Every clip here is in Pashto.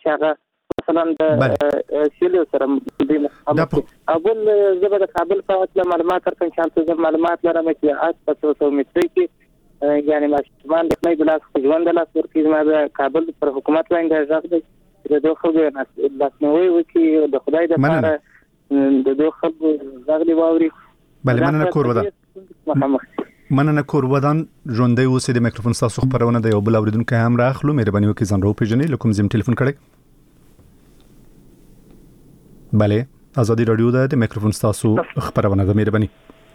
چې هغه مثلا د سیلو سره د مخابل زبر د کابل په اړه معلومات ترڅنګ چې تاسو معلومات لرم چې اس په 200 متر کې یعنی ماشومان د خپل بلاس ژوند له ورکې ما د کابل پر حکومت باندې ځغ د دوه خلکو لاسنوي وکي د خدای د لپاره د دوه خلکو ځغلي واوري بله مننه کور ودان ژوندۍ اوسې د میکروفون تاسو خبرونه د یو بل اوریدونکو هم راخلو مهرباني وکړئ ځان راوپېژنئ لکه زم ټلیفون کړئ بله ازادي رادیو د میکروفون تاسو خبرونه د مهرباني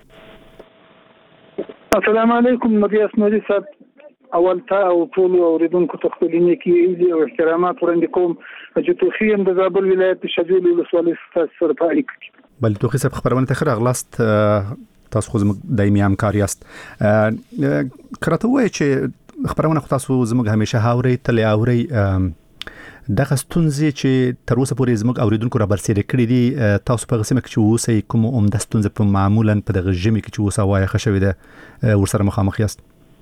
السلام علیکم مدیاس نوري صاحب اول تا او ټول اوریدونکو ته خپل نیکی او احترامات وړاندې کوم چې توخیم د زابل ولایت شجول ولسوالۍ سره پالیک بل توخی صاحب خبرونه ته راغلاست تاسو خو زموږ دایمي همکار یاست کراته وای چې خبرونه تاسو زموږ همیشه هاوري تل اوري دغه ستونزې چې تر اوسه پورې زموږ اوریدونکو را برسېره کړې دي تاسو په قسمه کې چې اوسې کوم عمده ستونزې په معمولا په دغه ژمي کې چې اوسه وای خښوي ده ورسره مخامخ یاست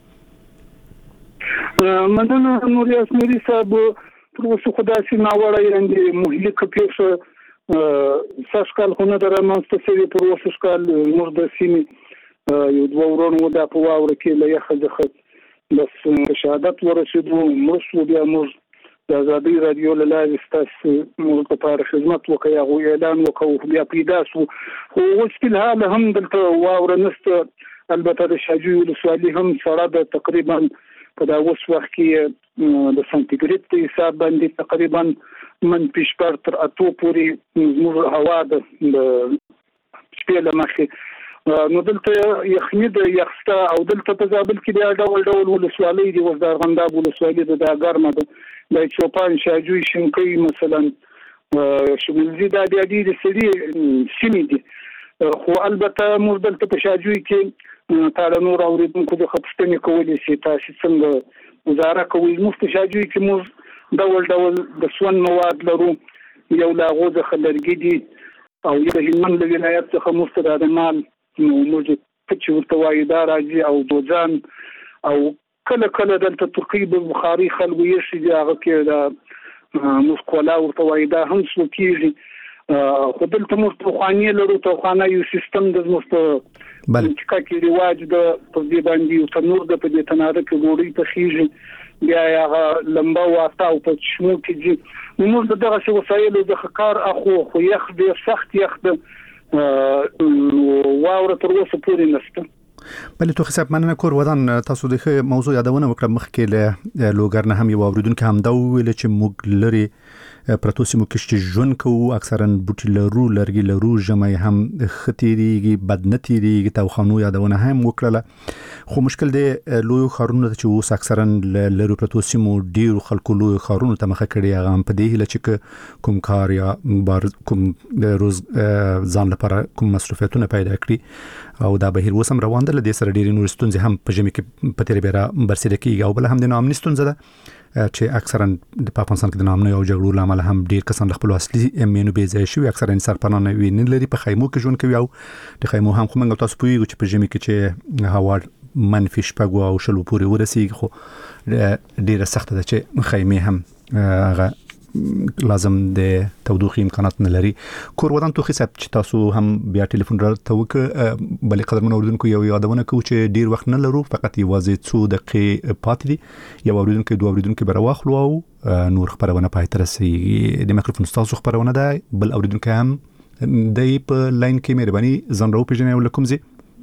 مننه نوریاس نوري صاحب تر اوسه خدای سي ناوړه یاندې مهلک پیښه ساسکال خونه در منستسي پر اوسه کال موږ د سیمې یو دوه ورونو د په واور کې له یخ ځخه بس شهادت ورسېدو مرسو بیا موږ د ازادي رادیو له لارې ستاسو موږ لپاره خدمت وکړو او اعلان وکړو بیا پیدا شو خو اوس په حال هم دلته واور نست البته د شاجوی ولسوالۍ هم سره د تقریبا په دا اوس وخت کې د سانتیګریډ په حساب باندې تقریبا من پښپر تر اتو پورې موږ هوا د شپې له مخې نو دلته یخني د یخستا او دلته په زابل کې د ډول ولسوالۍ دی وزدار غنداب ولسوالۍ د ګرمه د چوپان شاجوی شنکۍ مثلا شمولزي د ډېری سړي سیمې دي خو البته موږ دلته په شاجوی کې تعالی نور اوریدونکو د خپشتنې کولې سي تاسو څنګه وزاره کوي موږ په شاجوی کې موږ ډول د سون مواد لرو یو لاغو د خلرګي دي او یو هلمند ولایت څخه مستداد مال موږ چې ورته وایي دا راځي او دوزان او کله دلته تقریبا بخاري خلکو یې شي هغه کې دا مسکولا ورته وایي دا هم څه کیږي خو دلته موږ توخانې لرو توخانه یو سیستم د مست چې کې رواج د په دې باندې یو تنور د په دې تناره کې ګوري ته خيږي بیا هغه لمبا واسطه او په شمو کې دي موږ دغه څه وسایل د خکار خو یخ ډیر سخت یخ د واور تر اوسه پورې نشته بل تو حساب مننه کور ودان تاسو د موضوع یادونه وکړه مخکې له لوګر نه هم یو اوریدونکو هم دا ویل چې موږ لري پروتوسیمو کې ژوند کوو اکثرا بوټي لرو لرګي لرو جمعي هم ختيريږي بدنتيږي توخانو یادونه هم وکړه خو مشکل دی لوی خارونه چې اوس اکثرا لرو پروتوسیمو ډیر خلکو لوی خارونه ته مخه کړي هغه په دې هله چې کوم کار یا کوم روز ځان لپاره کوم مصرفاتونه پیدا کړي او دا بهیر وسم روان دي د سره ډیر نورستون هم په جمی کې په تیر بیره برسېده کیږي او بل هم د نامنستون زده چې اکثرا د پاکستان کې د نامنو او جګړو لامل هم ډیر کسان خپل اصلي امینو بي ځای شوی اکثرا سرپنانه ویني لري په خیمو کې ژوند کوي او د خیمو هم خو موږ تاسو پوهیږو چې په جمی کې چې هوا منفي شپږ او شلو پورې ورسیږي خو ډیره سخته ده چې خیمه هم هغه لازم د تودوخي امکانات نه لري کور ودان توخي صاحب چې تاسو هم بیا ټلیفون راته وک بلې قدرمن اوریدونکو یو یادونه کوي چې ډیر وخت نه لرو فقط یوازې 2 دقیقې پاتې دي یو اوریدونکو دوه اوریدونکو برواخلو او نور خبرونه پای تر سي د میکروفون تاسو خبرونه ده بل اوریدونکو هم د په لاین کې مهرباني زن راو پیژنې ولکم زی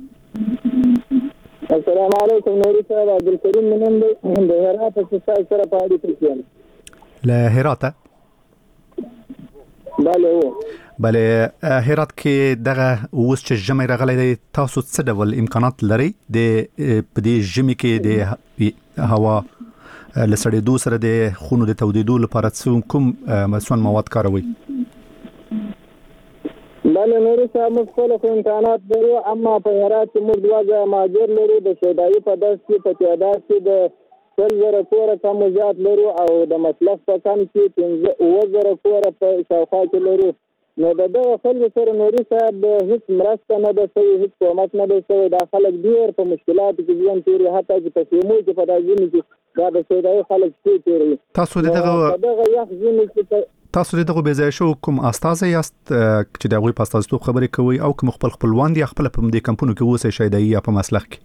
السلام علیکم نوري صاحب عبدالکریم منند د هرات څخه سره پاړې کړم له هرات بله هرات کې دغه اوس چې جمع راغلی دی تاسو څه ډول امکانات لري د په دې جمع کې د هوا لسړېدو سره د خونو د تودېدو لپاره کوم مسون مواد کاروي بله نوري صاحب مخکله خو امکانات لرو اما په هرات کې موږ دوه ماجر لرو د شیدایي په داس کې په تعداد کې د 10,000 کوره کم زیات لرو او د مصرف په کم کې 15,000 کوره په شاوخوا کې لرو نو دغه خلکو سره نوري صاحب هیڅ مرسته نه ده شوې هیڅ کومک نه ده شوی دا خلک ډېر په مشکلاتو کې ژوند کوي حتی چې په سیمو کې په داځینو کې دا د سودای خلک څه کوي. تاسو دغه یخ ځینې تاسو دغه به ځای شو کوم استاد یاست چې دغه په استادستو خبرې کوي او کوم خپلوان دي خپل په دې کمپونو کې اوسه شایدای یا په مسلک کې؟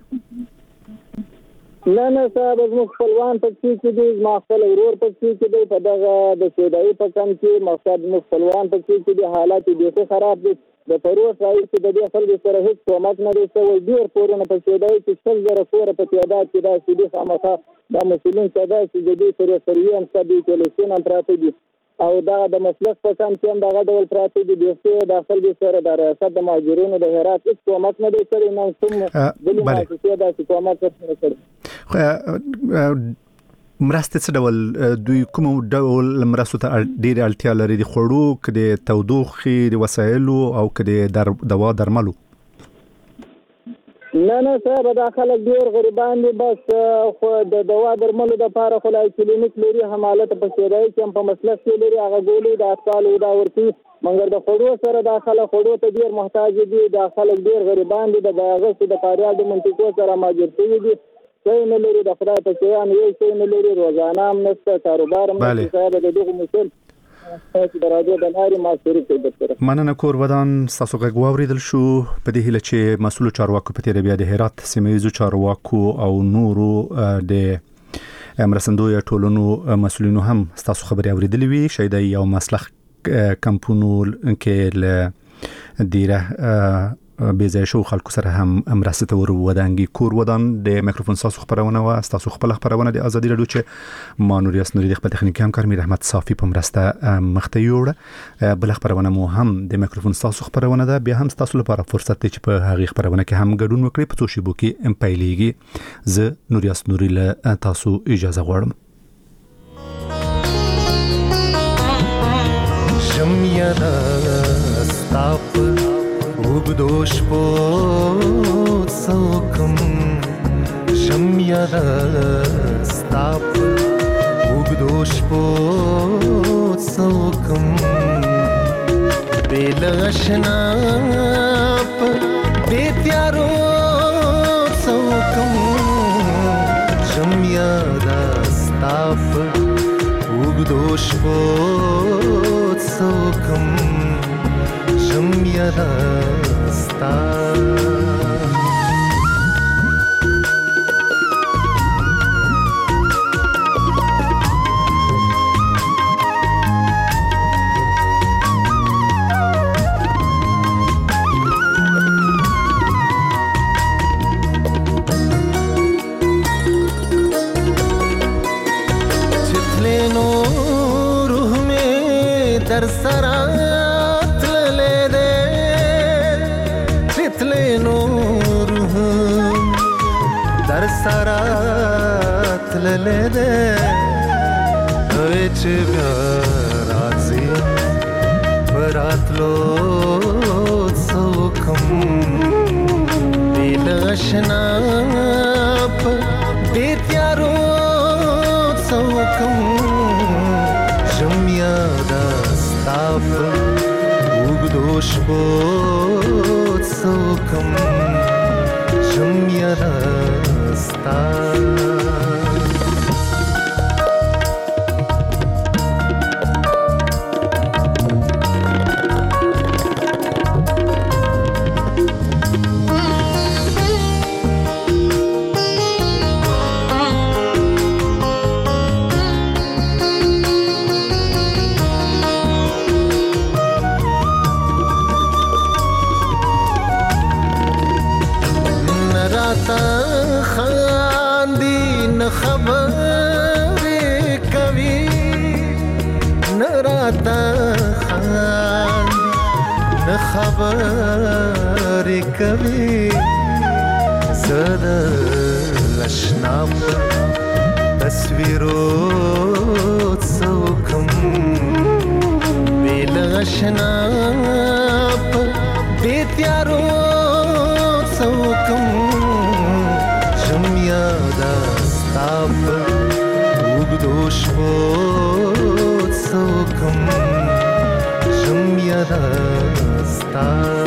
نه صاحب زموږ خپلوان په کې دي، ما خپل ورور په کې دي، په دغه د سودای په کم کې مقصد زموږ خپلوان په کې دي. حالات دي خراب دي. د پروس راځي چې د دې خلکو سره هیڅ کومک نه دی شوی. ډیر پورونه په سودای کې 100,000 پور په تعداد کې دا سودي خامخا د مسلمان صدا چې د دې سره سریان څه دي چې لسین پراته دي او دا د مسلک په کم کې هم دغه ډول پراته دي. د داخل دي سره د ریاست د مهاجرینو د هرات هیڅ کومک نه دی کړی. نن کوم بلې مؤسسې دا چې کومک نه کړی. مرسته څه ډول دوی کوم ډول مرستو ته ډیر اړتیا لري؟ د خوړو کده تودوخي د وسایلو او کده دوا درملو؟ نه صاحب دا خلک ډیر غریبان دي. بس خو د دوا درملو د لپاره خلای کلینیک لري، حمالت په سیدای کې هم په مسلک کې لري، هغه ګولې د اطفالو دا ورتي مګر د خوړو سره د خلک خوړو ته ډیر محتاج دي. د خلک ډیر غریبان دي. د باغ د کاریال د منطقو سره ماجر شوي دي. څه نه لري د خدای په شیان یو څه نه لري، روزانه هم نشته، کاروبار هم نشته. صاحب د دغه مسل تاسو درادو د ناري ماسوري کې دکتور مننه کور ودان تاسو غوړیدل شو په دې هله چې مسؤل چارواکو په تیر بیا د هرات سیمایي چارواکو او نورو د مرسندوی ټولونو مسؤلینو هم تاسو خبري اوریدلې وی شایدای یو مسلخ کمپونو کې ل دیره بيزای شو خلکو سره هم مرسته ور ودانګي کور ودان د میکروفون تاسو خبرونه وا تاسو خپل خبرونه د ازادي رادیو چې مانوریاس نوري د خپل تخنیکی همکار میر احمد صافي په مرسته مخته یوړه بل خبرونه مو هم د میکروفون تاسو خبرونه ده بیا هم تاسو لپاره فرصت دی چې په هغه خبرونه کې هم ګډون وکړئ په توشيبو کې ام پایلیږي ز نوریاس نوري له تاسو اجازه غواړم شمیانا ستاپ وګدوش په څوکم شمیانا ستاپ وګدوش په څوکم بلاشنا بیتیارو څوکم شمیانا ستاپ وګدوش په څوکم شمیانا چتلینو روح میں در سرات لے دے چتلینو روح در سرات لے دے وچ بیارازی برات لو سوکم بیلاشنا بیتیارو سوکم شمیادا ستاپ وګدوش په څوکم شمیادا ستاپ خاندی نخبر کبھی نراتا خاندی نخبر کبھی زد لشناب تصویرو څوکم بلاشناب بیتیارو څوکم شمیادا ستاپ وګدوش په څوکم شمیادا ستاپ